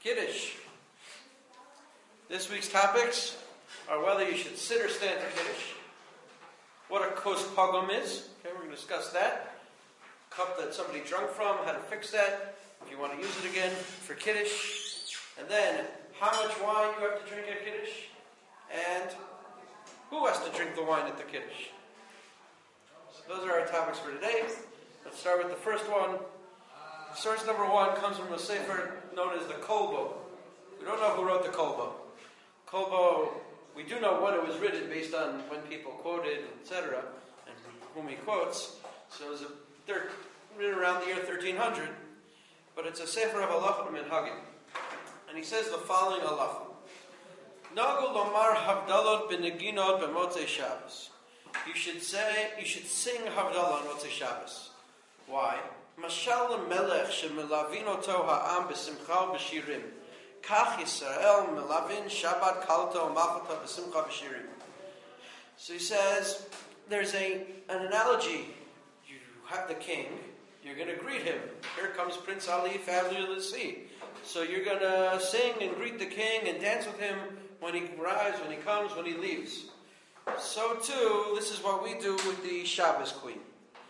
Kiddush. This week's topics are whether you should sit or stand for Kiddush, what a kos pogum is, okay, we're going to discuss that, cup that somebody drunk from, how to fix that, if you want to use it again for Kiddush, and then how much wine you have to drink at Kiddush, and who has to drink the wine at the Kiddush. So those are our topics for today. Let's start with the first one. Source number one comes from a sefer known as the Kolbo. We don't know who wrote the Kolbo. Kolbo, we do know when it was written based on when people quoted, etc., and whom he quotes. So it was written around the year 1300, but it's a sefer of halacha and minhagim. And he says the following halacha. Nagu lomar havdalot b'neginot b'motzei Shabbos. You should sing havdalah on Motzei Shabbos. Why? Mashal melech shemelavin oto ha'am b'simcha b'shirim. Kach Yisrael melavin Shabbat kalto machata b'simcha b'shirim. So he says, there's an analogy. You have the king, you're going to greet him. Here comes Prince Ali, family of the sea. So you're going to sing and greet the king and dance with him when he arrives, when he comes, when he leaves. So too, this is what we do with the Shabbos queen.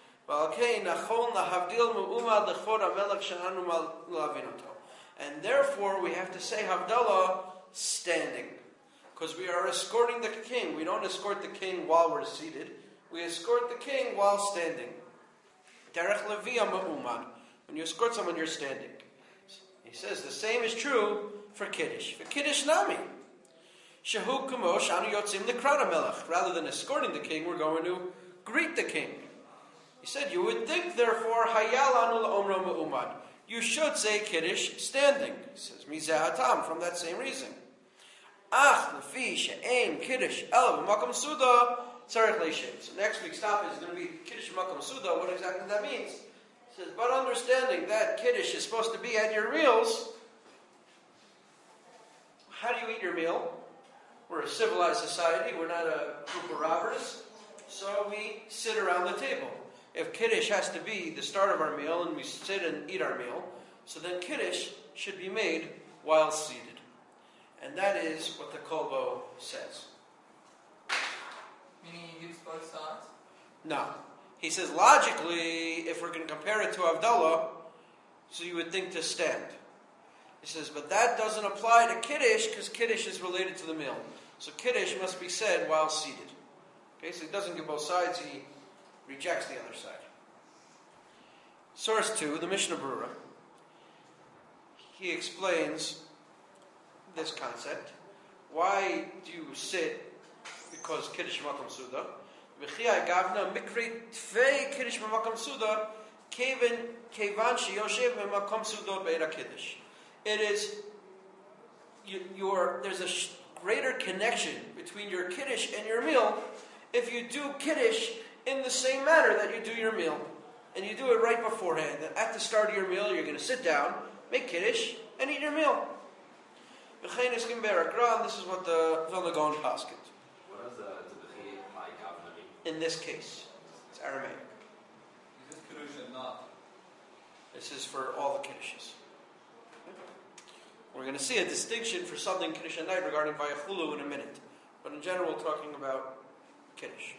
And therefore, we have to say Havdalah standing. Because we are escorting the king. We don't escort the king while we're seated. We escort the king while standing. Derech Leviyah Ma'uman. When you escort someone, you're standing. He says the same is true for Kiddush. For Kiddush Nami. Shehu Kamosh Anu Yotzim Likrana Melech. Rather than escorting the king, we're going to greet the king. He said, you would think, therefore, Hayal Anu La'omro Ma'uman. You should say Kiddush standing. He says, Mizeh Hatam, from that same reason. Ach, Lefi, She'ein, Kiddush, El, Makom Suda, Tzarech Leishem. So next week's topic is going to be Kiddush Makom Suda. What exactly that means? He says, but understanding that Kiddush is supposed to be at your meals, how do you eat your meal? We're a civilized society. We're not a group of robbers. So we sit around the table. If Kiddush has to be the start of our meal and we sit and eat our meal, so then Kiddush should be made while seated. And that is what the Kolbo says. Meaning he gives both sides? No. He says logically, if we're going to compare it to Havdalah, so you would think to stand. He says, but that doesn't apply to Kiddush because Kiddush is related to the meal. So Kiddush must be said while seated. Okay, so he doesn't give both sides, he rejects the other side. Source 2, the Mishnah Berurah. He explains this concept. Why do you sit? Because Kiddush Makom Suda. V'chiyai gavna mikri tvei Kiddush Makom Suda kevan sheyoshev Makom Suda be'era Kiddush. It is there's a greater connection between your Kiddush and your meal if you do Kiddush in the same manner that you do your meal. And you do it right beforehand. At the start of your meal, you're going to sit down, make Kiddush, and eat your meal. This is what the Vilna Gaon paskins. What does the mean? In this case, it's Aramaic. Is this Kiddush and not? This is for all the Kiddushes. We're going to see a distinction for something Kiddush and night regarding Vayachulu in a minute. But in general, we're talking about Kiddush.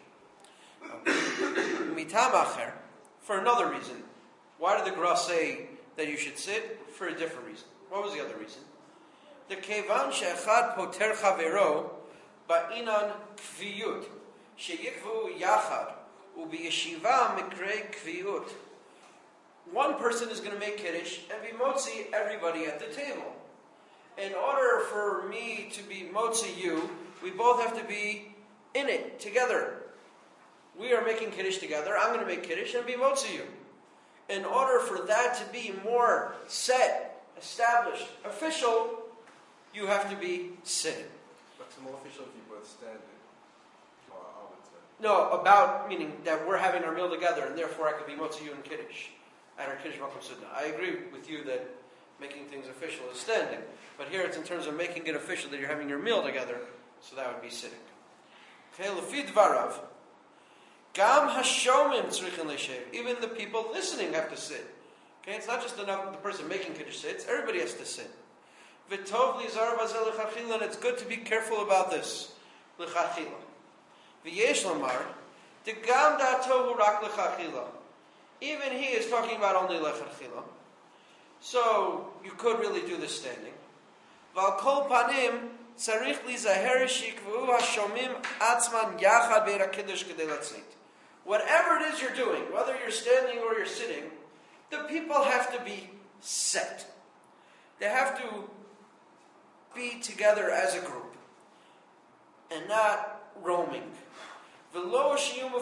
Mitam acher, for another reason. Why did the Gra say that you should sit? For a different reason. What was the other reason? The kevan she'echad poter chavero ba'inan kviyut sheyikvu yachad ubiyeshiva mikrei kviyut. One person is going to make Kiddush and be motzi everybody at the table. In order for me to be motzi you, we both have to be in it together. We are making Kiddush together. I'm going to make Kiddush and be motzi you. In order for that to be more set, established, official, you have to be sitting. But it's more official if you both standing. I would say. No, about meaning that we're having our meal together, and therefore I could be motzi you in Kiddush at our Kiddush Makom Suda. I agree with you that making things official is standing, but here it's in terms of making it official that you're having your meal together, so that would be sitting. Okay, lefi dvarav, gam hashomim tzrichen leishev. Even the people listening have to sit. Okay, it's not just enough the person making Kiddush sits; everybody has to sit. V'tov lizar bazel l'chachila, and it's good to be careful about this. L'chachila. V'yesh lamar, degam da'to hu rak l'chachila. Even he is talking about only l'chachila. So, you could really do this standing. V'al kol panim, tzarich lizaher shikvu hashomim atzman yachad be'er ha'kiddush kedei latzeit. Whatever it is you're doing, whether you're standing or you're sitting, the people have to be set. They have to be together as a group and not roaming. So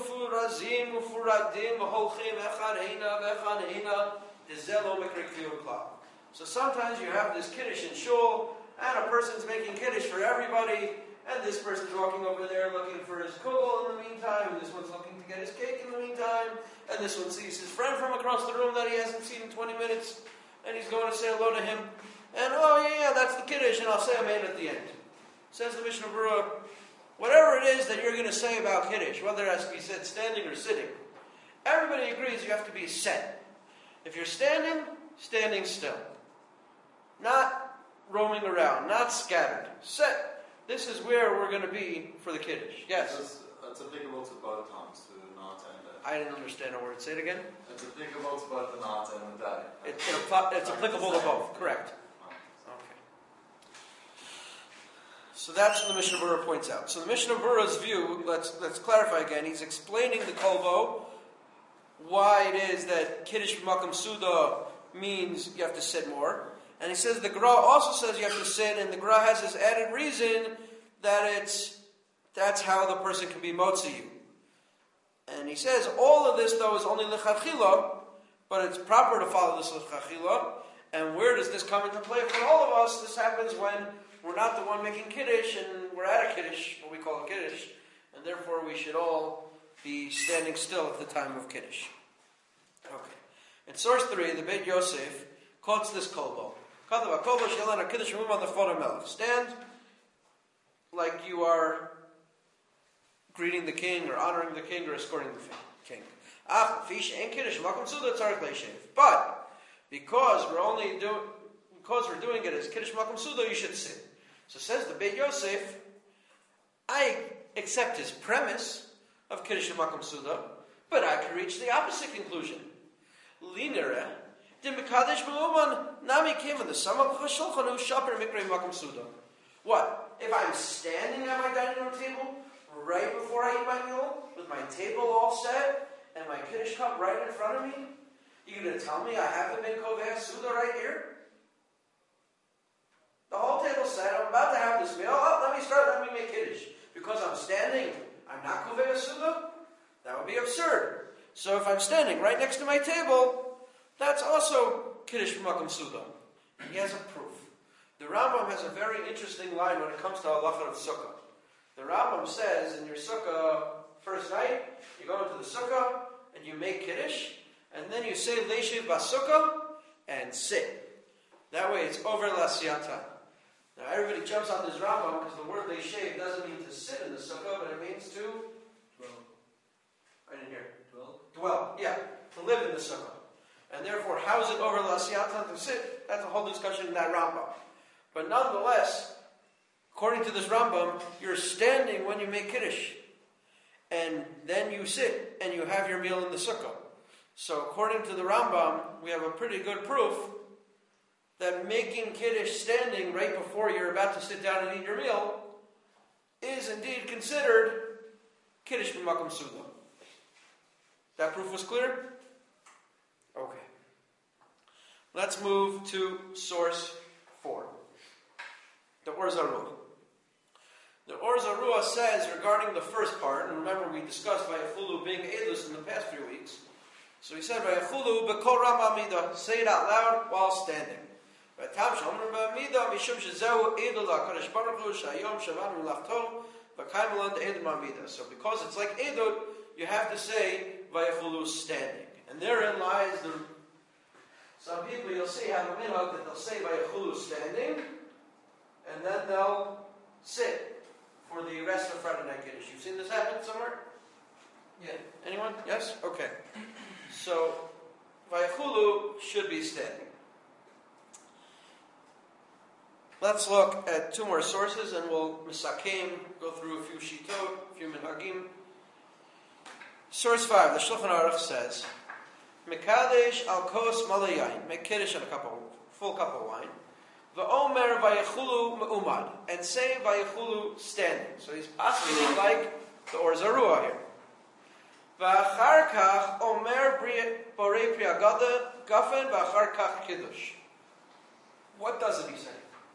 sometimes you have this kiddush in shul, and a person's making kiddush for everybody, and this person's walking over there looking for his kugel in the meantime, and this one's looking to get his cake in the meantime, and this one sees his friend from across the room that he hasn't seen in 20 minutes, and he's going to say hello to him, and that's the kiddush, and I'll say amen at the end. Says the Mishnah Berurah, whatever it is that you're going to say about kiddush, whether it has to be said standing or sitting, everybody agrees you have to be set. If you're standing, standing still. Not roaming around, not scattered. Set. This is where we're going to be for the kiddush. Yes? It's applicable to both times, to the night and the day. I didn't understand a word. Say it again. It's applicable to both the night and the day. It's applicable to both. Correct. Okay. So that's what the Mishnah Berurah points out. So the Mishnah Berurah's view, let's clarify again. He's explaining the kolbo, why it is that kiddush b'makom suda means you have to sit more. And he says the Gra also says you have to sit, and the Gra has this added reason that that's how the person can be motzi you. And he says all of this though is only l'chachila, but it's proper to follow this l'chachila. And where does this come into play for all of us? This happens when we're not the one making kiddush, and we're at a kiddush, what we call a kiddush, and therefore we should all be standing still at the time of kiddush. Okay. In source 3, the Beit Yosef quotes this kolbo. Stand like you are greeting the king or honoring the king or escorting the king. But because we're doing it as kiddush makom suda, you should sit. So says the Beit Yosef, I accept his premise of kiddush makom suda, but I can reach the opposite conclusion. Linere. What? If I'm standing at my dining room table right before I eat my meal, with my table all set and my kiddush cup right in front of me, you're going to tell me I haven't been koveh suda right here? The whole table's set. I'm about to have this meal. Let me make kiddush. Because I'm standing, I'm not koveh suda? That would be absurd. So if I'm standing right next to my table, that's also kiddush b'makom suda. He has a proof. The Rambam has a very interesting line when it comes to halacha of sukkah. The Rambam says in your sukkah first night, you go into the sukkah and you make kiddush, and then you say leishiv basukkah and sit. That way it's over l'asiyata. Now everybody jumps on this Rambam because the word leishiv doesn't mean to sit in the sukkah, but it means to Dwell. I didn't hear. Dwell? Yeah, to live in the sukkah. And therefore, how is it over l'asiyata to sit? That's a whole discussion in that Rambam. But nonetheless, according to this Rambam, you're standing when you make kiddush. And then you sit and you have your meal in the sukkah. So according to the Rambam, we have a pretty good proof that making kiddush standing right before you're about to sit down and eat your meal is indeed considered kiddush b'makom suda. That proof was clear? Okay. Let's move to source 4. The Or Zarua. The Or Zarua says regarding the first part, and remember we discussed Vayachulu being Eilus in the past few weeks. So he said Vayachulu b'kol ram amida, say it out loud while standing. V'tam shomrim b'amida mishum shezehu Eidul HaKadosh Baruch Hu shayom shavanu lachto v'kaim alon de'edim amida. So because it's like Eidul, you have to say Vayachulu standing. And therein lies some people you'll see have a minhag that they'll say Vayachulu standing, and then they'll sit for the rest of Friday night kiddush. You've seen this happen somewhere? Yeah. Anyone? Yes? Okay. So Vayachulu should be standing. Let's look at two more sources, and we'll misakim, go through a few shitot, a few minhagim. Source 5, the Shulchan Aruch says, Mekadesh al kos malayayin, make kiddush on full cup of wine. V'omer vayechulu me'umad, and say vayechulu standing. So he's possibly like the Or Zarua here. V'achar kach omer borei pri agada gafen v'achar kach kiddush. What doesn't he say?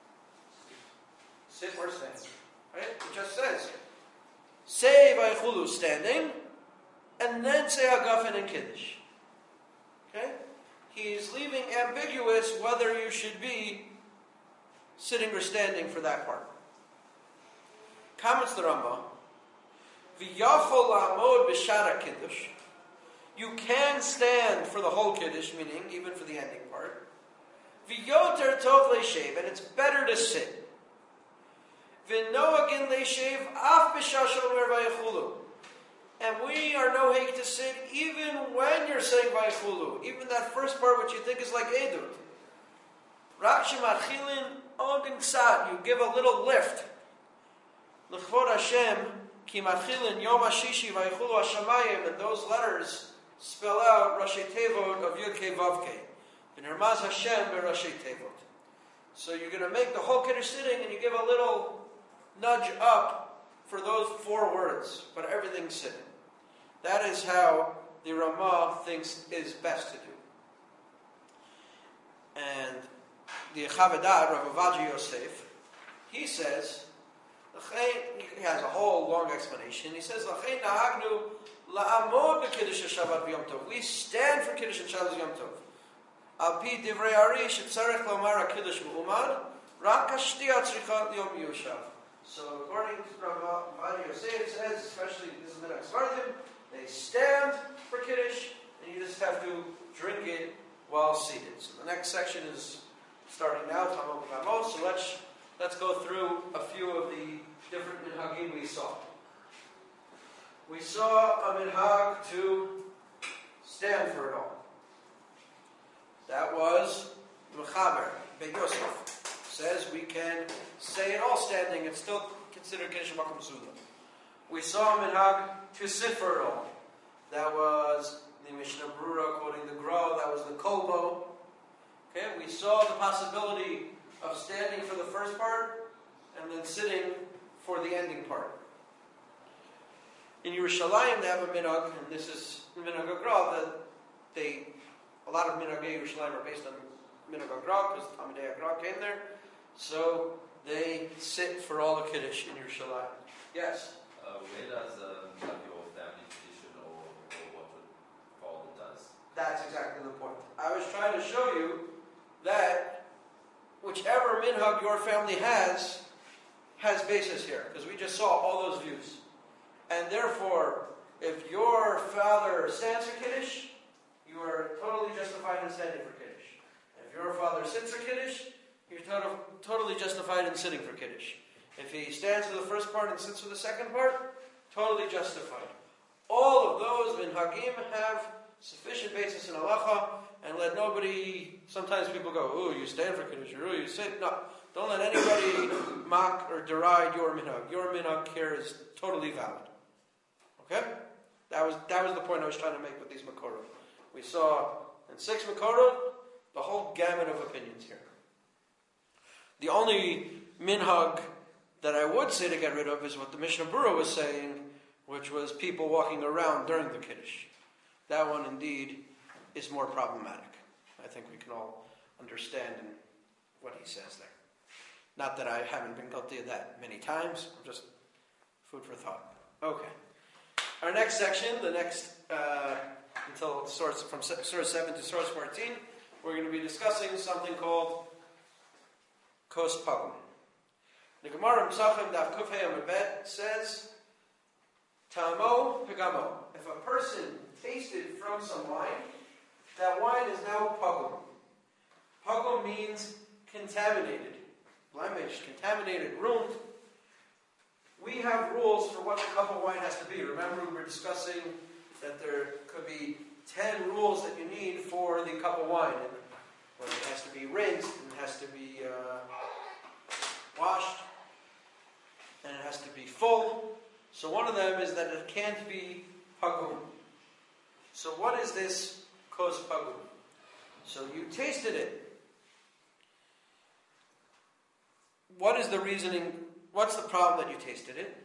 Sit or stand. Right? It just says, say vayechulu standing, and then say hagafen and kiddush. Okay? He's leaving ambiguous whether you should be sitting or standing for that part. Comments the Rambam. V'yachol la'amod b'shara kiddush. You can stand for the whole kiddush, meaning even for the ending part. V'yoter tov le'shev, and it's better to sit. V'noagin le'shev af b'shashol mer v'yachulu. And we are no hake to sit even when you're saying v'yachulu, even that first part which you think is like edut. Rak shemachilin odin ksad, you give a little lift. L'chvod Hashem ki machilin yom hashishi v'yachulu hashamayim, and those letters spell out Rashi Tevot of Yud Kei Vav Kei. V'nirmaz Hashem b'Rashi Tevot. So you're going to make the whole kiddush sitting, and you give a little nudge up for those 4 words, but everything's sitting. That is how the Ramah thinks is best to do. And the Chavadat, Rav Ovadia Yosef, he says, he has a whole long explanation. He says, "L'chein nahagnu la'amod b'kiddush Shabbat v'Yom Tov." We stand for kiddush and Shabbat Yom Tov. Al pi divrei Ari shetzarech lomar kiddush me'umad, rak hashtiya tzricha yom yushav. So according to Rav Ovadia Yosef, it says, especially this is Minhag Sfardim, they stand for kiddush, and you just have to drink it while seated. So the next section is starting now, Tamot Vamos. So let's go through a few of the different minhagim we saw. We saw a minhag to stand for it all. That was Mechaber Ben Yosef. Says we can say it all standing and still consider Kiddush Makom Suda. We saw a minhag to sit for it all. That was the Mishnah Brura quoting the Gra. That was the Kolbo. Okay, we saw the possibility of standing for the first part and then sitting for the ending part. In Yerushalayim, they have a minhag, and this is minhag Gra, that a lot of minhagei Yerushalayim are based on minhag Gra because Talmidei Gra came there. So they sit for all the kiddush in Yerushalayim. Yes. Where does have your family tradition or what your father does? That's exactly the point. I was trying to show you that whichever minhag your family has basis here, because we just saw all those views. And therefore, if your father stands for Kiddush, you are totally justified in standing for Kiddush. If your father sits for Kiddush, you're totally justified in sitting for Kiddush. If he stands for the first part and sits for the second part, totally justified. All of those minhagim have sufficient basis in halacha, and let nobody, sometimes people go, "Ooh, you stand for Kiddush, ooh, you sit." No, don't let anybody mock or deride your minhag. Your minhag here is totally valid. Okay? That was the point I was trying to make with these makorot. We saw in 6 makorot the whole gamut of opinions here. The only minhag that I would say to get rid of is what the Mishnah Brura was saying, which was people walking around during the Kiddush. That one indeed is more problematic. I think we can all understand what he says there. Not that I haven't been guilty of that many times, just food for thought. Okay. Our next section, until source from source 7 to source 14, we're going to be discussing something called Kos Pagum. The Gemara in Pesachim Daf Kuf Hey Amud Bet says, Tamo Pegamo. If a person tasted from some wine, that wine is now Pagum. Pagum means contaminated, blemished, contaminated, ruined. We have rules for what the cup of wine has to be. Remember, we were discussing that there could be 10 rules that you need for the cup of wine. And it has to be rinsed, and it has to be washed, and it has to be full. So one of them is that it can't be pagum. So what is this kos pagum? So you tasted it. What is the reasoning? What's the problem that you tasted it?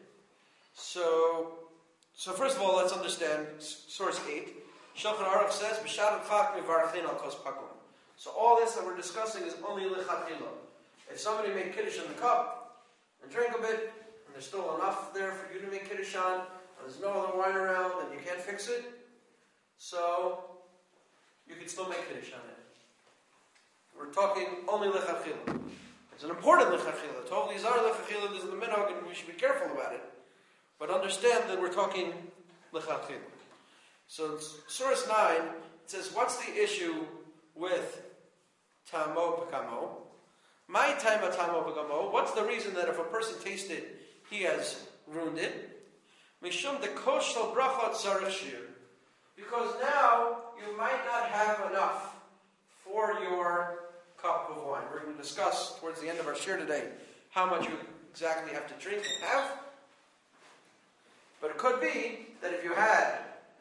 So first of all, let's understand source 8. Shulchan Aruch says, "B'shadam chak mivarchin al kos pagum." So all this that we're discussing is only lichatchila. If somebody made kiddush in the cup and drank a bit, and there's still enough there for you to make kiddush on, and there's no other wine around, and you can't fix it, so you can still make kiddush on it. We're talking only lichatchila. It's an important lichatchila. Totally zar lichatchila is in the minhag, and we should be careful about it. But understand that we're talking lichatchila. So source 9, it says, what's the issue with tamo pekamo? My time at tamo pekamo. What's the reason that if a person tasted, he has ruined it? Mishum de koshel brachot zarich shir. Because now you might not have enough for your cup of wine. We're going to discuss towards the end of our shir today how much you exactly have to drink and have. But it could be that if you had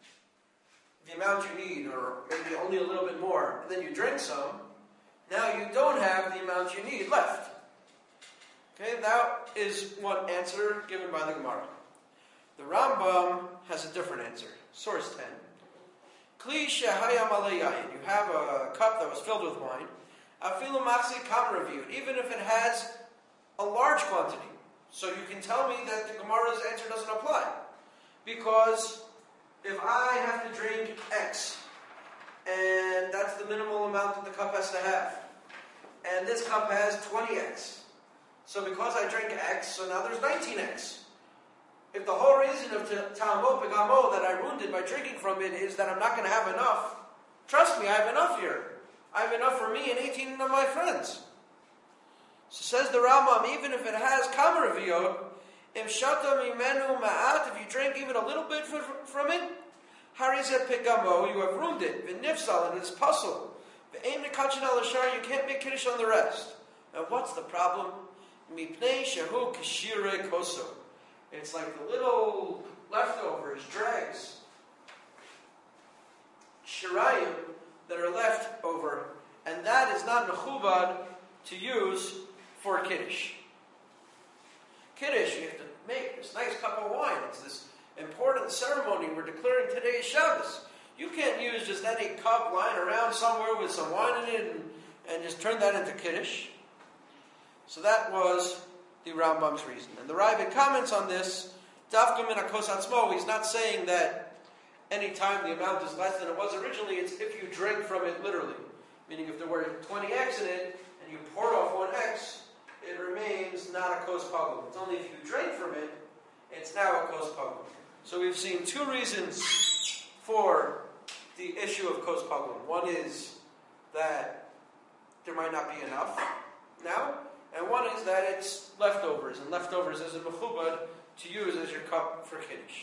the amount you need, or maybe only a little bit more, and then you drink some, now you don't have the amount you need left. Okay, that is one answer given by the Gemara. The Rambam has a different answer. Source 10. Kli shehayam alayayin. You have a cup that was filled with wine. Afilu machzik kam reviewed. Even if it has a large quantity. So you can tell me that the Gemara's answer doesn't apply. Because if I have to drink X, and that's the minimal amount that the cup has to have, and this cup has 20X, so because I drink X, so now there's 19X. If the whole reason of Ta'amo Pegamo that I ruined it by drinking from it is that I'm not going to have enough, trust me, I have enough here. I have enough for me and 18 of my friends. So says the Rambam, even if it has Kamaraviyot, if you drink even a little bit from it, Harizet Pegamo, you have ruined it. V'nifsal, and it's puzzle. V'aim nekachin al ashar, you can't make kiddush on the rest. Now what's the problem? Mipnei shehu kishire koso. It's like the little leftovers, dregs, shirayim that are left over, and that is not mechubad to use for kiddush. Kiddush, you have to make this nice cup of wine. It's this important ceremony. We're declaring today is Shabbos. You can't use just any cup lying around somewhere with some wine in it and just turn that into kiddush. So that was the Rambam's reason. And the Ravid comments on this, Dafka min hakos atzmo, he's not saying that any time the amount is less than it was originally, it's if you drink from it literally. Meaning if there were 20X in it, and you poured off 1X, it remains not a kos pagum. It's only if you drink from it, it's now a kos pagum. So we've seen two reasons for the issue of kos pagum. One is that there might not be enough now, and one is that it's leftovers, and leftovers is a mechubad to use as your cup for kiddush.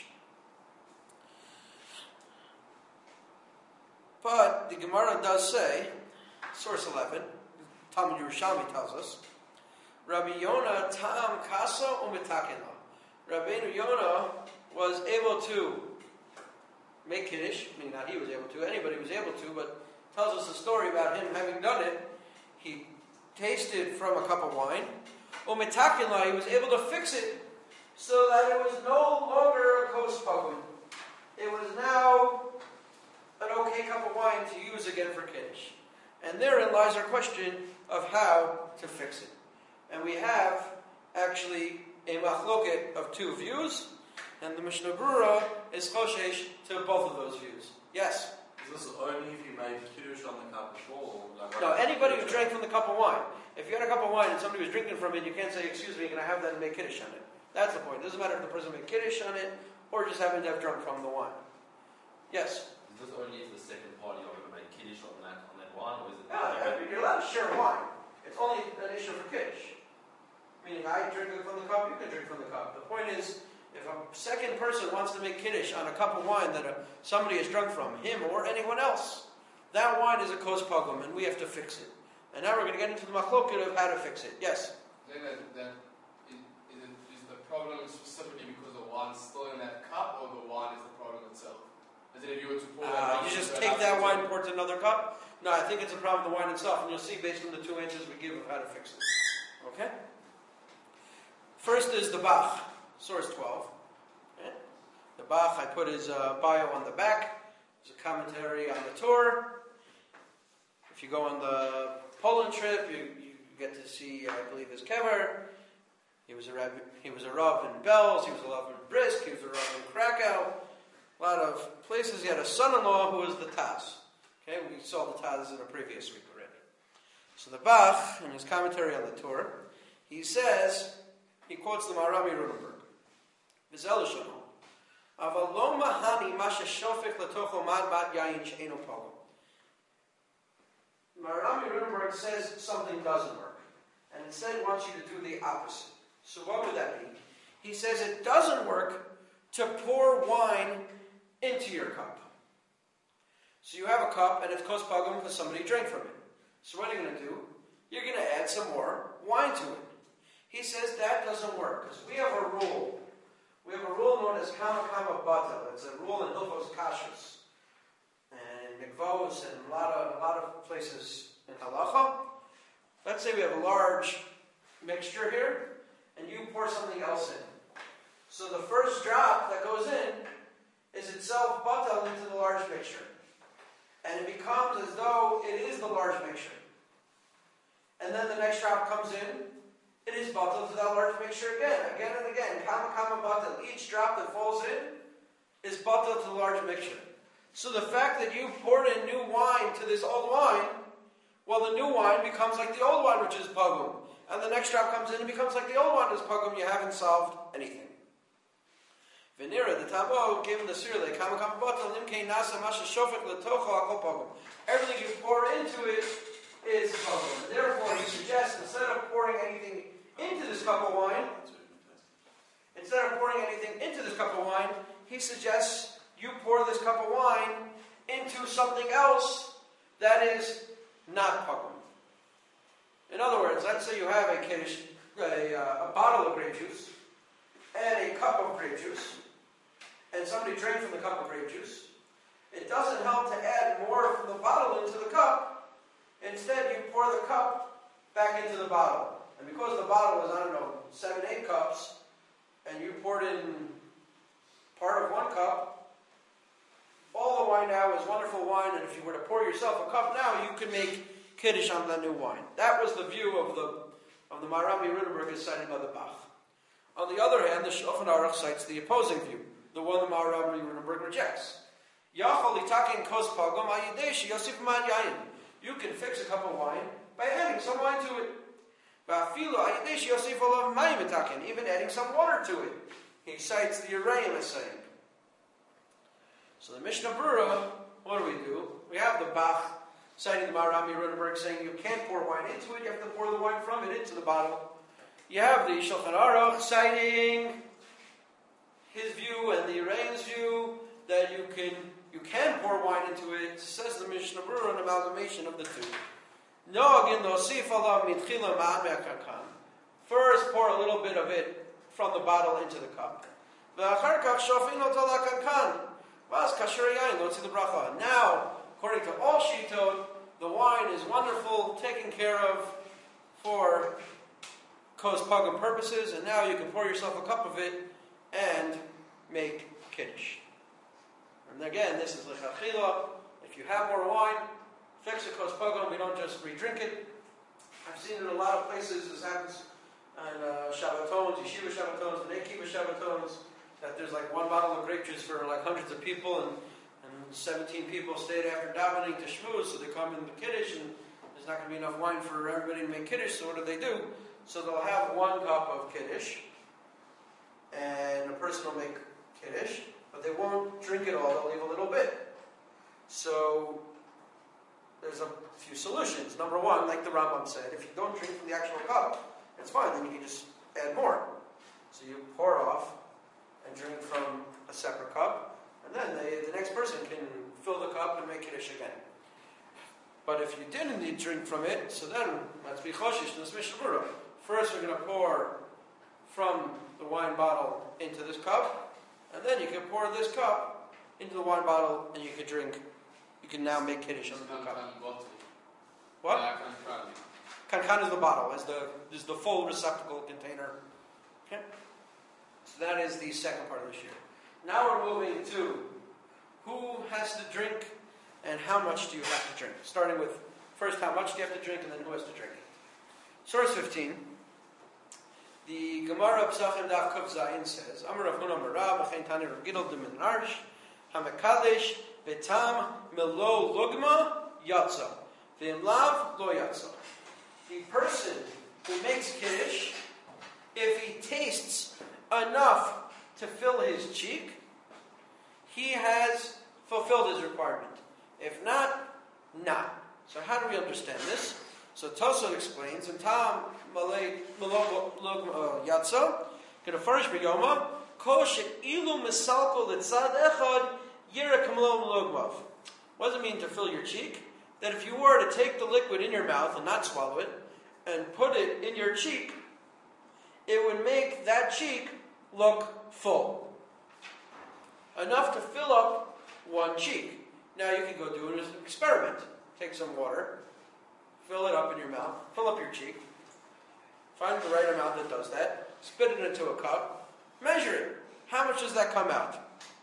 But the Gemara does say, source 11, Talmud Yerushalmi tells us, Rabbi Yonah tam kasa u'mitakena. Rabbeinu Yonah was able to make kiddush, I mean not he was able to, anybody was able to, but tells us a story about him having done it. He tasted from a cup of wine. U'mitakena, he was able to fix it so that it was no longer a kos pagum. It was now an okay cup of wine to use again for kiddush. And therein lies our question of how to fix it. And we have actually a machloket of two views, and the Mishnah Berurah is choshesh to both of those views. Yes? Is this only if you made kiddush on the cup before? No, anybody who drank from the cup of wine. If you had a cup of wine and somebody was drinking from it, you can't say, excuse me, can I have that and make kiddush on it? That's the point. It doesn't matter if the person made kiddush on it, or just happened to have drunk from the wine. Yes? Is this only if the second party are going to make kiddush on that wine, or is it? Yeah, you're allowed to share wine. It's only an issue for kiddush. Meaning, I drink from the cup, you can drink from the cup. The point is, if a second person wants to make kiddush on a cup of wine that somebody has drunk from, him or anyone else, that wine is a kos pagum, and we have to fix it. And now we're going to get into the machloket of how to fix it. Yes? Is the problem specifically because the wine's still in that cup, or the wine is the problem itself? As in, if you were to pour that You just take that wine and pour it to another cup? No, I think it's a problem with the wine itself, and you'll see based on the 2 answers we give of how to fix it. Okay? First is the Bach, source 12. Okay? The Bach, I put his bio on the back. There's a commentary on the tour. If you go on the Poland trip, you get to see, I believe, his kever. He was a Rav in Belz, he was a Rav in Brisk, he was a Rav in Krakow. A lot of places. He had a son-in-law who was the Taz. Okay, we saw the Taz in a previous week already. So the Bach, in his commentary on the tour, he says, he quotes the Marami Rudenberg. V'zel shano. Aval lo mahani ma sheshofech letocho mad yayin she'eno pogum. Marami Rudenberg says something doesn't work, and instead wants you to do the opposite. So what would that be? He says it doesn't work to pour wine into your cup. So you have a cup, and it's kos pagum because somebody drank from it. So what are you going to do? You're going to add some more wine to it. He says that doesn't work, because we have a rule. We have a rule known as kama kama batel. It's a rule in Hilchos Kashrus and Mikvos and a lot of places in Halacha. Let's say we have a large mixture here, and you pour something else in. So the first drop that goes in is itself batel into the large mixture. And it becomes as though it is the large mixture. And then the next drop comes in, it is batel to that large mixture again and again. Kama kama batel. Each drop that falls in is batel to the large mixture. So the fact that you poured in new wine to this old wine, well, the new wine becomes like the old wine, which is pagum. And the next drop comes in and becomes like the old wine, which is pagum. You haven't solved anything. Venera, the tabo, given the sirle, kama kama batel, nimkein nasa masha shofek letocho akol pagum. Everything you pour into it is pagum. Therefore, he suggests, instead of pouring anything into this cup of wine, he suggests you pour this cup of wine into something else that is not pagum. In other words, let's say you have a kiddush, a bottle of grape juice and a cup of grape juice, and somebody drank from the cup of grape juice. It doesn't help to add more from the bottle into the cup. Instead, you pour the cup back into the bottle. And because the bottle was, 7, 8 cups, and you poured in part of 1 cup, all the wine now is wonderful wine, and if you were to pour yourself a cup now, you could make kiddush on that new wine. That was the view of the Marami Rudenberg as cited by the Bach. On the other hand, the Shulchan Aruch cites the opposing view, the one the Marami Rudenberg rejects. You can fix a cup of wine by adding some wine to it. Even adding some water to it. He cites the Uraim as saying. So the Mishnah Berurah, what do? We have the Bach citing the Marami Rudenberg saying you can't pour wine into it, you have to pour the wine from it into the bottle. You have the Shulchan Aruch citing his view and the Uraim's view that you can pour wine into it. Says the Mishnah Berurah, an amalgamation of the two. First, pour a little bit of it from the bottle into the cup. Now, according to all shitot, the wine is wonderful, taken care of for kos pagum purposes, and now you can pour yourself a cup of it and make kiddush. And again, this is lechatchila. If you have more wine, fix a kos pagum. We don't just re-drink it. I've seen it in a lot of places. This happens on Shabbatons, Yeshiva Shabbatons, and Akiva Shabbatons, that there's like 1 bottle of grape juice for like hundreds of people, and 17 people stayed after davening to shmooze, so they come in the kiddush, and there's not going to be enough wine for everybody to make kiddush, so what do? So they'll have 1 cup of kiddush, and a person will make kiddush, but they won't drink it all, they'll leave a little bit. So there's a few solutions. Number 1, like the Rambam said, if you don't drink from the actual cup, it's fine, then you can just add more. So you pour off and drink from a separate cup, and then the next person can fill the cup and make kiddush again. But if you didn't drink from it, so then let's be choshish in this Mishnah Berurah. First, we're going to pour from the wine bottle into this cup, and then you can pour this cup into the wine bottle, and you can drink. You can now make kiddush on the new cup. What? Kankan is the bottle, is the full receptacle container. Okay? So that is the second part of the shir. Now we're moving to who has to drink and how much do you have to drink. Starting with first how much do you have to drink and then who has to drink. Source 15. The Gemara Psachim Daf Kuf Zayin says, Amar Rav Huna Marav B'chein Tani Rav Gidol D'Min Arsh HaMekadesh Betam Melo Lugma Yatza V'im Lav Lo Yatza. The person who makes kiddush, if he tastes enough to fill his cheek, he has fulfilled his requirement. If not, not. So how do we understand this? So Tosot explains, in Tam Malay Yatsa, Kedafarish B'Yoma, Kol She'ilu Misalko Litzad Echad Yira Kamlo Melogmav. What does it mean to fill your cheek? That if you were to take the liquid in your mouth and not swallow it, and put it in your cheek, it would make that cheek look full. Enough to fill up one cheek. Now you can go do an experiment. Take some water, fill it up in your mouth, fill up your cheek, find the right amount that does that, spit it into a cup, measure it. How much does that come out?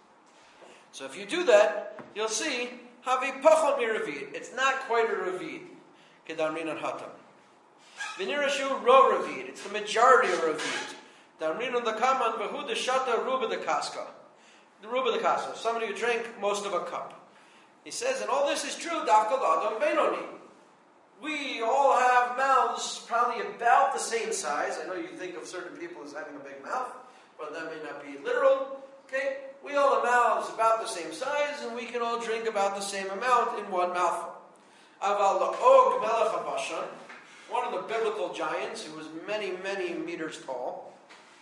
So if you do that, you'll see, Havi Pachot Mi Ravid. It's not quite a Ravid. Kedamrin and Hatam. Vinirashu Ro Ravid. It's the majority of Ravid. Damrin on the Kaman Bahu the Shata Ruba the Kaska. The Ruba the Kaska. Somebody who drank most of a cup. He says, and all this is true, Dafkal Adam Benoni. We all have mouths probably about the same size. I know you think of certain people as having a big mouth, but that may not be literal. Okay? We all have mouths about the same size, and we can all drink about the same amount in one mouthful. Aval La'og Melech HaBashan, one of the biblical giants who was many, many meters tall.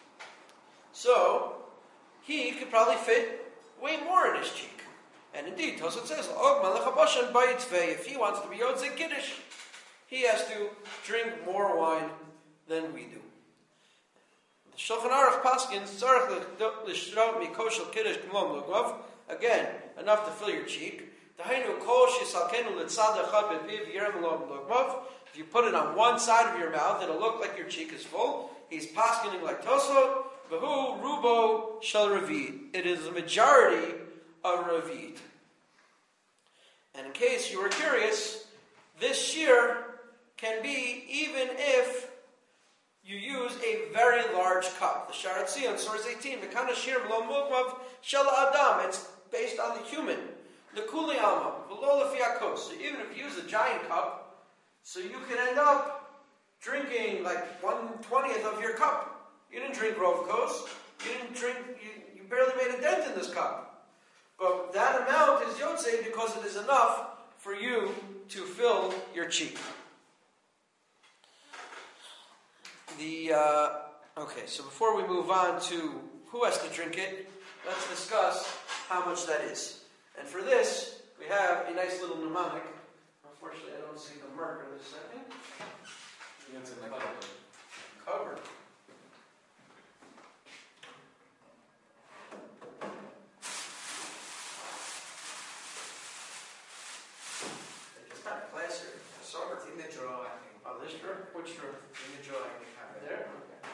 So, he could probably fit way more in his cheek. And indeed, Tosot says, Og Melech HaBashan Bayitzvei, if he wants to be Yotze Kiddush, he has to drink more wine than we do. The Shulchan Aruch Paskins, Tzarech L'Shrot Mikoshel Kiddush K'mlom Lugov, again, enough to fill your cheek. Dahainu Kol Shisalkenu L'Tzad Echad B'Piv Yerem Lom Lugov. If you put it on one side of your mouth, it'll look like your cheek is full. He's paskining like Tosot. V'hu Rubo Shel Ravid. It is a majority of Ravid. And in case you were curious, this shear can be even if you use a very large cup. The Sharat Zion, source 18, Mekana Shir Mlo Mugmav Shel Adam. It's based on the human. The Kuli Alma, V'lo Lefi HaKos. So even if you use a giant cup, so you can end up drinking like 1/20th of your cup. You didn't drink Rov Kos. You didn't drink. You barely made a dent in this cup. But that amount is Yotzei because it is enough for you to fill your cheek. Okay, so before we move on to who has to drink it, let's discuss how much that is. And for this, we have a nice little mnemonic. Unfortunately, I don't see the marker this second. It's in the cover. Cover. It's kind of classier. It's in the drawer, I think. Oh, this drawer? Which drawer? In the drawer, I think. There?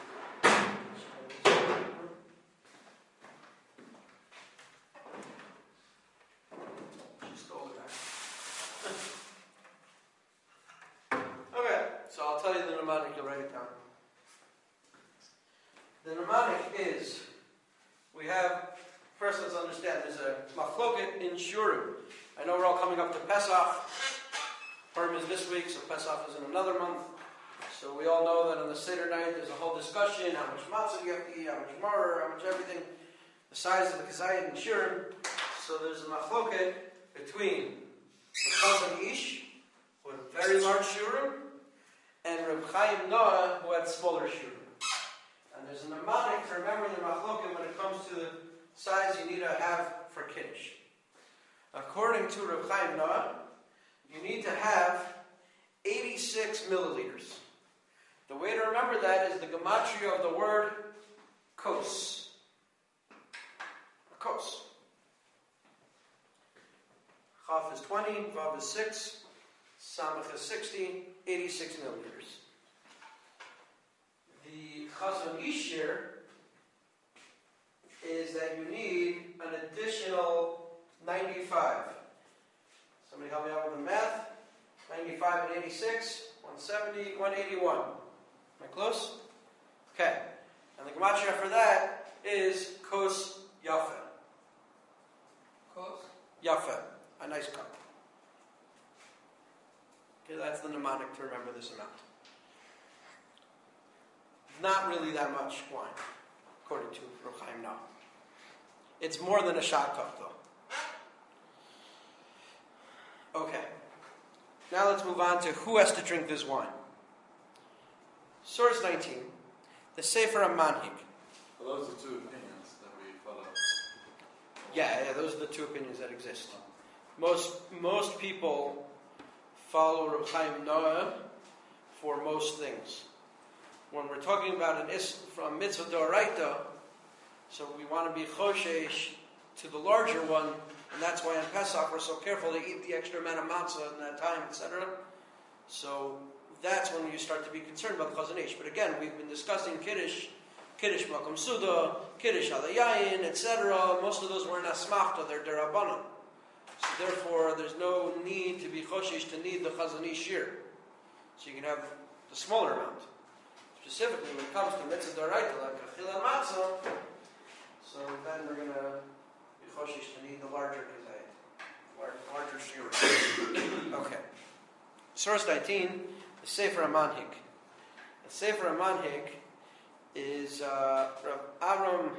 She stole it back. Okay, so I'll tell you the mnemonic, you'll write it down. The mnemonic is, we have, first let's understand, there's a machloket in Shurim. I know we're all coming up to Pesach. Purim is this week, so Pesach is in another month. So we all know that on the Seder night there's a whole discussion, how much matzah you have to eat, how much maror, how much everything, the size of the kazayit and shurim. So there's a machloket between the Chazon Ish, who had very large shurim, and Reb Chaim Noah, who had smaller shurim. And there's a mnemonic to remember the machloket when it comes to the size you need to have for Kiddush. According to Reb Chaim Noah, you need to have 86 milliliters. The way to remember remember that is the gematria of the word kos. Kos. Chaf is 20, Vav is 6, Samach is 60, 86 millimeters. The Chazon Ish here is that you need an additional 95. Somebody help me out with the math. 95 and 86, 170, 181. Am I close? Okay. And the gematria for that is Kos Yafa. Kos? Yafa. A nice cup. Okay, that's the mnemonic to remember this amount. Not really that much wine, according to Reb Chaim now. It's more than a shot cup, though. Okay. Now let's move on to who has to drink this wine. Source 19. The Sefer HaManhig. Well, those are two opinions that we follow. Yeah, those are the two opinions that exist. Most people follow Reb Chaim Noah for most things. When we're talking about from mitzvah d'oraita, so we want to be choshesh to the larger one, and that's why in Pesach we're so careful to eat the extra amount of matzah in that time, etc. So that's when you start to be concerned about the Chazon Ish. But again, we've been discussing Kiddush Makom Suda, Kiddush Alayayin, etc. Most of those were in Asmachta, they're Derabanan. So therefore, there's no need to be choshesh to need the Chazon Ish shir. So you can have the smaller amount. Specifically, when it comes to mitzvah d'oraita, like achila matzah, so then we're going to be choshesh to need the larger kazayit, larger shir. Okay. Source 19, the Sefer HaManhig. The Sefer HaManhig is Rav Avram,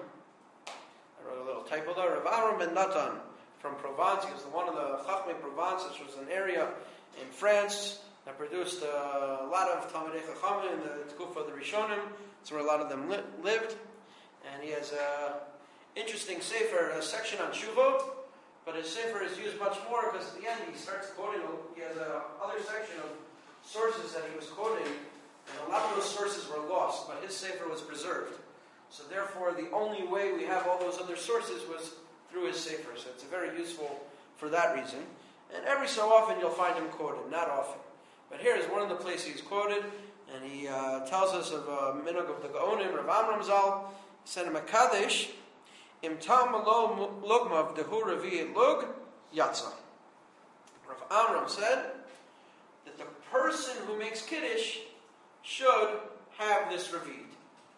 I wrote a little typo there, Rav Avram ben Natan from Provence. He was one of the Chachmei Provence, which was an area in France that produced a lot of Talmidei Chachamim in the Tkufa of the Rishonim. That's where a lot of them lived. And he has an interesting sefer, a section on Shuvah, but his sefer is used much more because at the end he starts quoting, he has another section of sources that he was quoting, and a lot of those sources were lost, but his sefer was preserved. So therefore, the only way we have all those other sources was through his sefer. So it's very useful for that reason. And every so often you'll find him quoted, not often. But here is one of the places he's quoted, and he tells us of a minhag of the Gaonim, Rav Amram Zal, said in Makadesh, Im tam lo lugma v'dehu revi lug yatsa. Rav Amram said that the person who makes Kiddush should have this revid.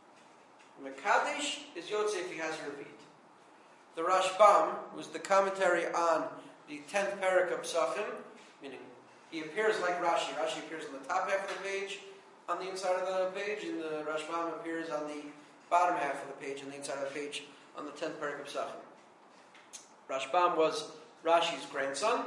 Makadesh is Yotze if he has a revid. The Rashbam was the commentary on the 10th parak of Psachim, meaning he appears like Rashi. Rashi appears on the top half of the page, on the inside of the page, and the Rashbam appears on the bottom half of the page, on the inside of the page, on the 10th parak of Psachim. Rashbam was Rashi's grandson.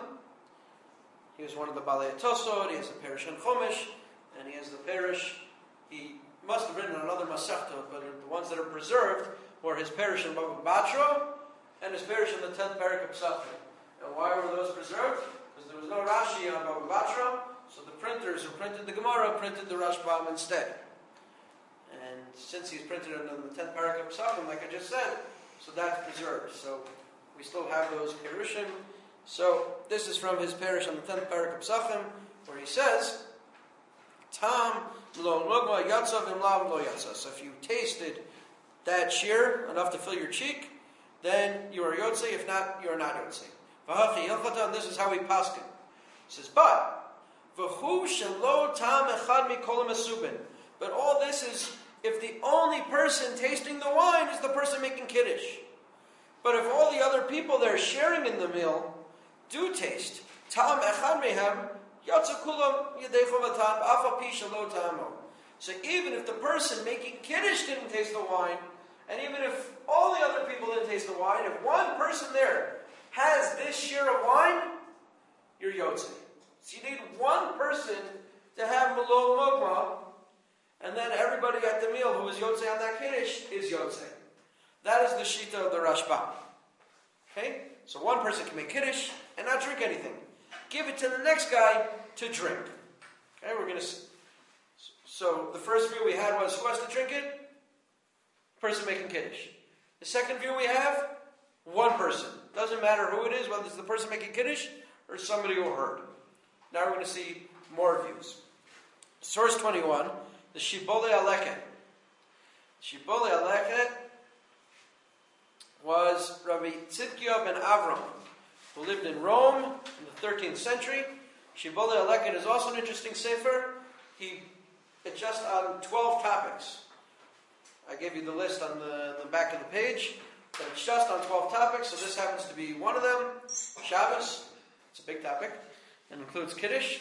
He was one of the Balei Tosod. He has a parish in Chumash, and he has the parish. He must have written another Masechta, but the ones that are preserved were his parish in Bava Batra and his parish in the 10th parak of Psachim. And why were those preserved? Because there was no Rashi on Bava Batra, so the printers who printed the Gemara printed the Rashbam instead. And since he's printed it on the 10th parak of Psachim, like I just said, so that's preserved. So we still have those Perushim. So this is from his parish on the 10th parak of Psachim, where he says, Tam lo lugma yatsa v'imlav lo yatsa. So if you tasted that shear enough to fill your cheek, then you are yotze. If not, you are not yotze. V'hachi hilchata, and this is how we paskin. He says, but v'hu shelo tam echad mikol mesubin. But all this is if the only person tasting the wine is the person making kiddush. But if all the other people there sharing in the meal do taste, tam echad mehem yatsa kulam yadecho v'tam afa pi shelo tamo. So even if the person making kiddush didn't taste the wine, and even if all the other people didn't taste the wine, if one person there has this share of wine, you're yotze. So you need one person to have Malol Mugma, and then everybody at the meal who is yotze on that kiddush is yotze. That is the shita of the Rashbam. Okay? So one person can make kiddush and not drink anything. Give it to the next guy to drink. Okay, we're going to... So the first view we had was who has to drink it? Person making Kiddush. The second view we have, one person. Doesn't matter who it is, whether it's the person making Kiddush or somebody who heard. Now we're going to see more views. Source 21, the Shibbolei Aleket. Shibbolei Aleket was Rabbi Tzidkiah ben Avram, who lived in Rome in the 13th century. Shibbolei Aleket is also an interesting sefer. It's just on 12 topics. I gave you the list on the back of the page, but it's just on 12 topics, so this happens to be one of them. Shabbos, it's a big topic, and includes Kiddush.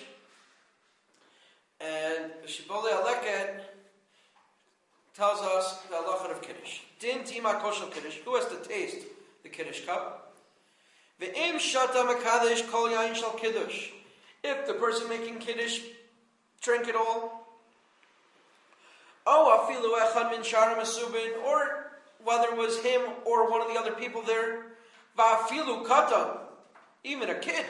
And the Shibbolei Aleket tells us the halachah of Kiddush. Din tima koshel Kiddush, who has to taste the Kiddush cup? Ve'im shata mekadesh kol yain shel Kiddush. If the person making Kiddush drink it all, afilu echad min shara mesubin, or whether it was him or one of the other people there, va'afilu katan, even a kid,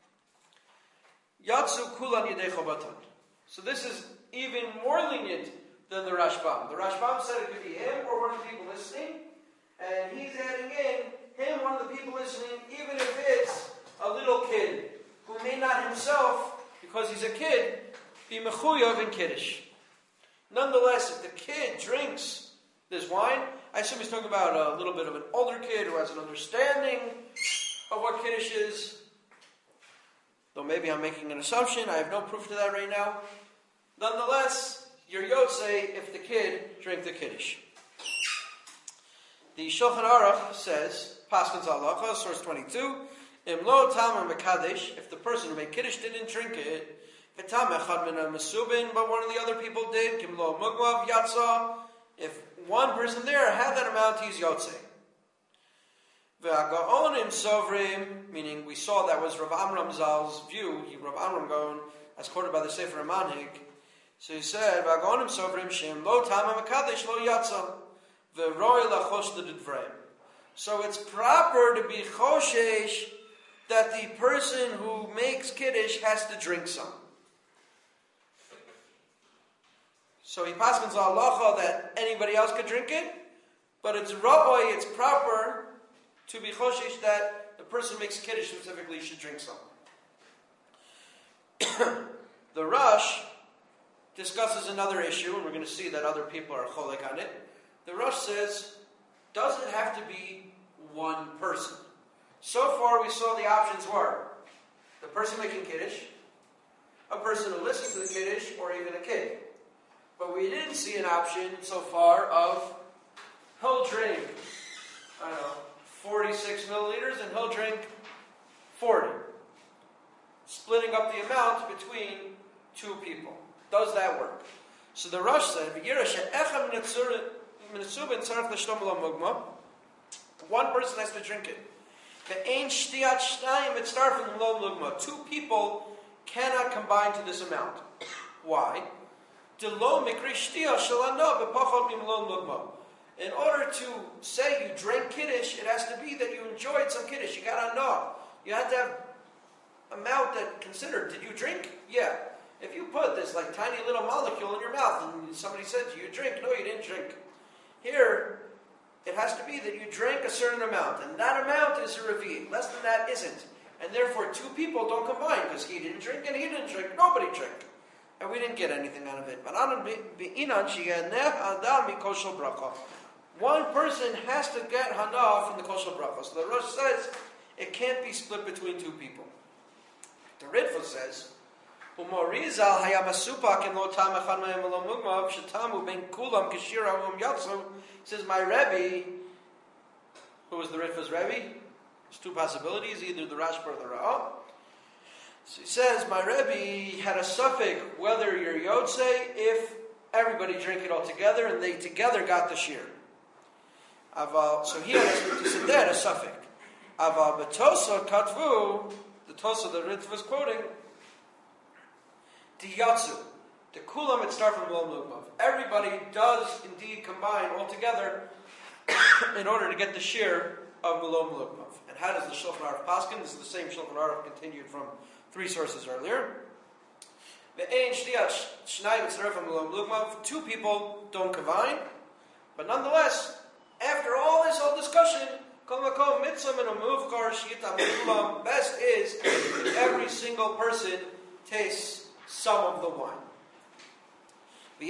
yatsu kulan yedei chovatan. So this is even more lenient than the Rashbam. The Rashbam said it could be him or one of the people listening, and he's adding in him, one of the people listening, even if it's a little kid who may not himself, because he's a kid, be mechuyav in Kiddush. Nonetheless, if the kid drinks this wine, I assume he's talking about a little bit of an older kid who has an understanding of what Kiddush is. Though maybe I'm making an assumption, I have no proof to that right now. Nonetheless, your Yotzei if the kid drank the Kiddush. The Shulchan Aruch says, Paschal Halacha, source 22, Im lo tamar mekadesh, if the person who made Kiddush didn't drink it, v'tam echad min ha-mesubin, but one of the other people did, kim lo mugmav yatsa, if one person there had that amount, he's Yotzei. V'ha'gaonim sovrim, meaning we saw that was Rav Amram Zal's view, Rav Amram Gaon, as quoted by the Sefer HaManhig. So he said, v'ha'gaonim sovrim shem lo tamar mekadesh lo yatsa, v'roi lachosh l'dvrei. So it's proper to be choshesh that the person who makes Kiddush has to drink some. So he paskins halacha that anybody else could drink it, but it's rabbi, it's proper to be choshesh that the person who makes Kiddush specifically should drink some. The Rosh discusses another issue, and we're going to see that other people are cholek on it. The Rosh says, does it have to be one person? So far we saw the options were the person making Kiddush, a person who listens to the Kiddush, or even a kid. But we didn't see an option so far of he'll drink, 46 milliliters, and he'll drink 40. Splitting up the amount between two people. Does that work? So the Rosh said, one person has to drink it. Two people cannot combine to this amount. Why? In order to say you drank Kiddush, it has to be that you enjoyed some Kiddush. You got to know. You have to have amount that considered. Did you drink? Yeah. If you put this like tiny little molecule in your mouth and somebody says you drink, no, you didn't drink. Here, it has to be that you drank a certain amount, and that amount is a revi. Less than that isn't. And therefore, two people don't combine, because he didn't drink and he didn't drink. Nobody drank. And we didn't get anything out of it. One person has to get hana from the koshel bracha. So the Rosh says it can't be split between two people. The Ritva says, says my Rebbe, who was the Ritva's Rebbe, there's two possibilities, either the Rashba or the Ra'ah. So he says, my Rebbe had a suffix whether you're Yotzei if everybody drank it all together and they together got the shear. So he had a suffix. Aval betosa katvu, the Tosa that Ritva was quoting, the Yatsu, the Kulam it start from Lom Lugmav. Everybody does indeed combine all together in order to get the shear of Lom Lugmav. And how does the Shulchan Aruch paskin? This is the same Shulchan Aruch continued from 3 sources earlier. The Two people don't combine, but nonetheless, after all this whole discussion, best is every single person tastes some of the wine. And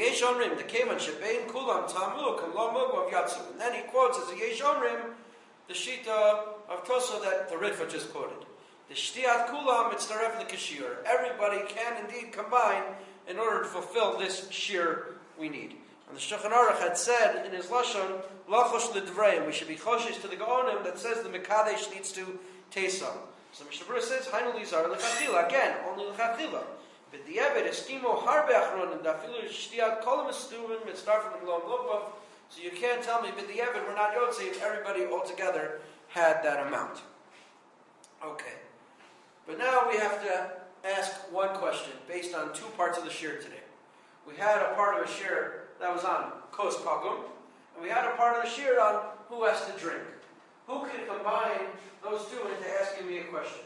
then he quotes as a Yesh Omrim the Shita of Tosa that the Ritva just quoted. The Shtiyat Kulam Mitzaref L'Kashir. Everybody can indeed combine in order to fulfill this shir we need. And the Shulchan Aruch had said in his Lashon, Lachosh L'Dvrayim, we should be choshish to the Gaonim that says the Mekadesh needs to taste some. So Mishnah Berurah says, Hainu Lizar L'Chachila, again, only L'Chachila. But the Eved, Eskimo Harbe Achron, and Dafilu Shtiyat Kolam Estuvin, Mitzaref L'Lom Lobov. So you can't tell me, but the Eved, we're not Yotze, if everybody altogether had that amount. Okay. But now we have to ask one question based on two parts of the shir today. We had a part of a shir that was on Kos Pagum, and we had a part of the shir on who has to drink. Who can combine those two into asking me a question?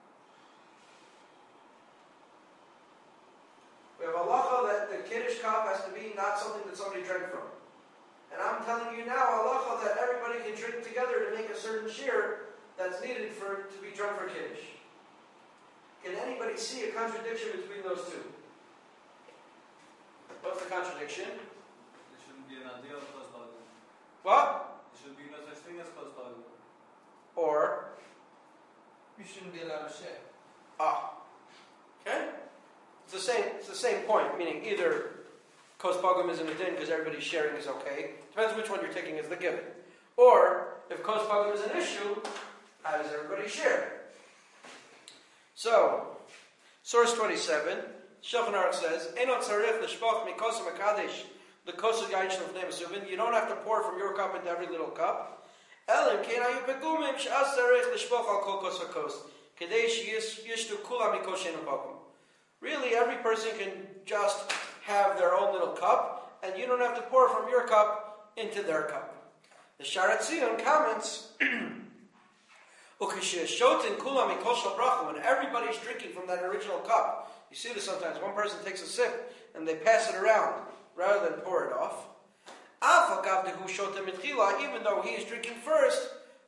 We have halacha that the Kiddush cup has to be not something that somebody drank from. And I'm telling you now halacha that everybody can drink together to make a certain shir that's needed to be drunk for Kiddush. Can anybody see a contradiction between those two? What's the contradiction? There shouldn't be an idea of Kos Pagum. What? There should be no such thing as Kos Pagum. Or? You shouldn't be allowed to share. Okay? It's the same point, meaning either Kos Pagum isn't a din because everybody's sharing is okay. Depends which one you're taking as the given. Or, if Kos Pagum is an issue, how does everybody share? So, source 27, Shulchan Aruch says, "Einot tzarich l'shpoch mikosim hakadosh l'kosel yain shel lefnei mesuvin." You don't have to pour from your cup into every little cup. Elim kein hayu pegumim she'as tzarich l'shpoch al kol kos hakos kedei sheyishtu kulam mikos she'eino pagum. Really, every person can just have their own little cup, and you don't have to pour from your cup into their cup. The Sharat Zion comments. When everybody's drinking from that original cup, you see this sometimes. One person takes a sip and they pass it around rather than pour it off. Even though he is drinking first,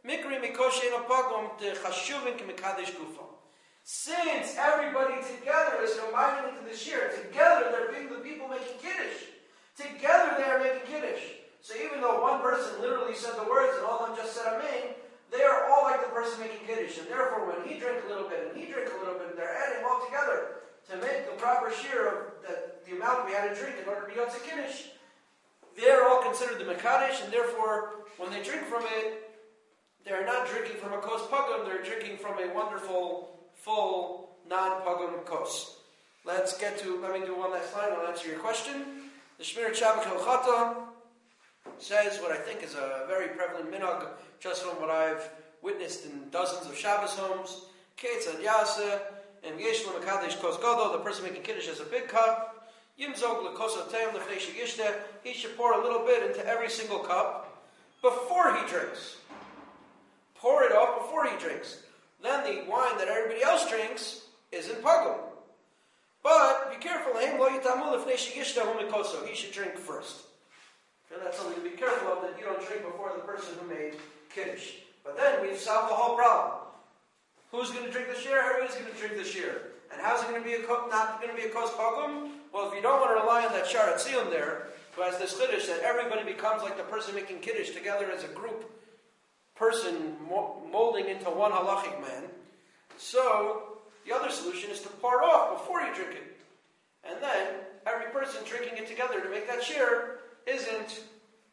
since everybody together is combining into the shir, together they're being the people making kiddush. Together they are making kiddush. So even though one person literally said the words and all of them just said amen, they are all like the person making kiddush, and therefore when he drank a little bit and he drank a little bit, and they're adding all together to make the proper shir of the amount we had to drink in order to be yotze kiddush, they're all considered the mekadesh, and therefore when they drink from it, they're not drinking from a kos pagum, they're drinking from a wonderful, full, non-pagum kos. Let me do one last line, I'll answer your question. The Shmir Shabbat Hilchata says what I think is a very prevalent minhag, just from what I've witnessed in dozens of Shabbos homes. Ketzad Yaseh, and Yesh L'Mekadesh Kos Gadol, the person making kiddush has a big cup. Yimzog L'Kos Atayim L'Fnei Sheyishteh, he should pour a little bit into every single cup before he drinks. Pour it off before he drinks. Then the wine that everybody else drinks is in pagum. But be careful, Hein Lo Yitamu L'Fnei Sheyishteh Hu Mikoso, he should drink first. And that's something to be careful of, that you don't drink before the person who made kiddush. But then we've solved the whole problem. Who's going to drink the shir? Everybody's going to drink the shir. And how's it going to be not going to be a kos pagum? Well, if you don't want to rely on that Sharat Zion there, who has this kiddush that everybody becomes like the person making kiddush together as a group person molding into one halachic man. So the other solution is to pour it off before you drink it. And then every person drinking it together to make that shir isn't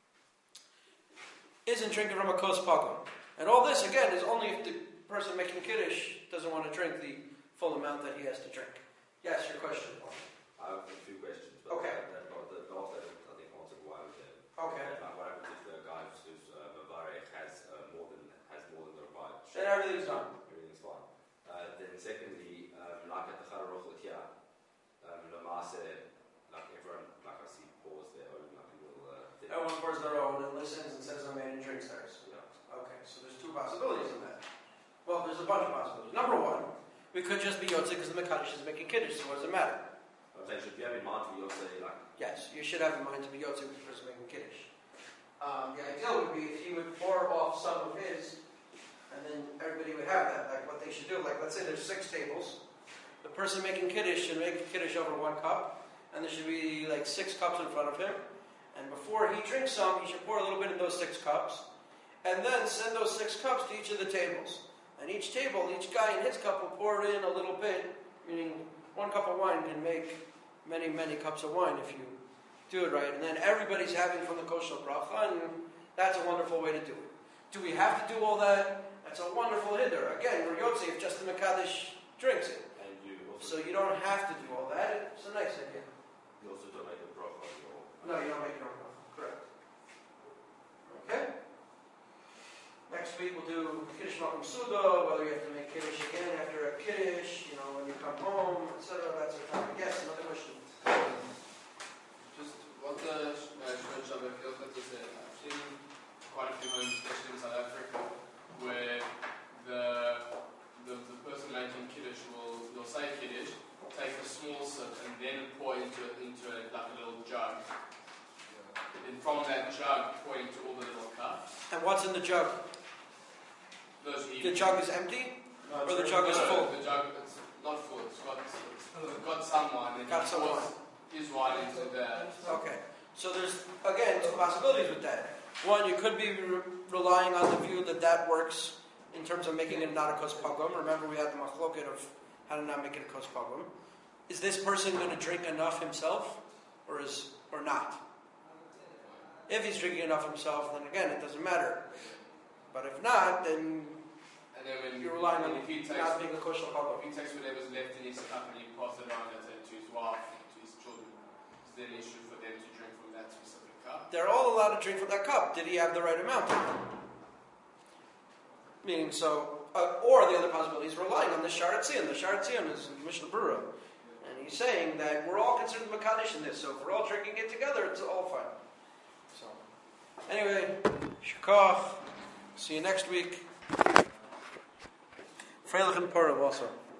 drinking from a kos pagum. And all this, again, is only if the person making kiddush doesn't want to drink the full amount that he has to drink. Yes, your question. I have a few questions, but Okay. the last I think answered why with them. Okay. What happens if the guy who's Mavarech has more than the required? Then everything's done. Everything's fine. Then secondly, like at the Chararoch here, Lamase, like everyone, like I see, pours their own like a little thing. Everyone pours their own and listens and says amen and drinks theirs. Yeah. Okay, so there's two possibilities in that. Well, there's a bunch of possibilities. Number one, we could just be yotze because the Mekadosh is making kiddush, so what does it matter? should you have in mind to say like Yes, you should have in mind to be yotze with the person making kiddush. The ideal would be if he would pour off some of his, and then everybody would have that. Like what they should do, like let's say there's 6 tables. The person making kiddush should make kiddush over 1 cup, and there should be like 6 cups in front of him. And before he drinks some, he should pour a little bit in those 6 cups, and then send those 6 cups to each of the tables. And each table, each guy in his cup will pour in a little bit, meaning 1 cup of wine can make many, many cups of wine if you do it right. And then everybody's having from the kosher bracha, and that's a wonderful way to do it. Do we have to do all that? That's a wonderful hinder. Again, we're yotze if just the Mekadesh drinks it. and you also So you don't have to do all that. It's a nice idea. you also don't make a bracha on your No, you don't make your own bracha. Correct. Okay? Next week we'll do Kiddush Malkum Suda, whether you have to make Kiddush again after a Kiddush, when you come home, etc. That's our topic. Yes, another question. Just what the Shlomo Shabbat feels like to say, I've seen quite a few homes, especially in South Africa, where the person making Kiddush will say Kiddush, take a small sip, and then pour into like a little jug. And from that jug, pour into all the little cups. And what's in the jug? The jug is empty? Or the jug is full? The jug, it's not full. It's got some wine. And Got some wine. His wine into that. Okay. So there's, again, 2 possibilities with that. One, you could be relying on the view that works in terms of making it not a kos pogrom. Remember, we had the machloket of how to not make it a kos pogrom. Is this person going to drink enough himself, or not? If he's drinking enough himself, then again, it doesn't matter. But if not, then you're relying on if he takes, not being a kosher pogrom. If he takes whatever's left in his cup and he passes it on, let's say, to his wife, to his children, is there an issue for them to drink from that specific cup? They're all allowed to drink from that cup. Did he have the right amount? Meaning, or the other possibility is relying on the Sharat Zion. The Sharat Zion is Mishnah Berurah. And he's saying that we're all considered Mekadesh in this, so if we're all drinking it together, it's all fine. So, anyway, Shekach. See you next week. Freilich and Purim also.